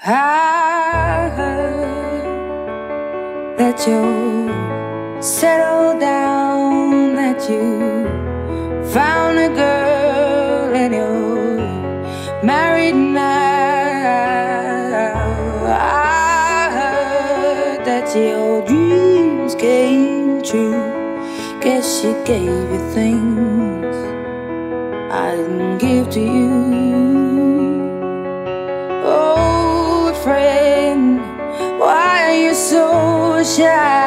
I heard that you settled down, that you found a girl and you're married now. I heard that your dreams came true. Guess she gave you things I didn't give to you. Oh, friend, why are you so shy?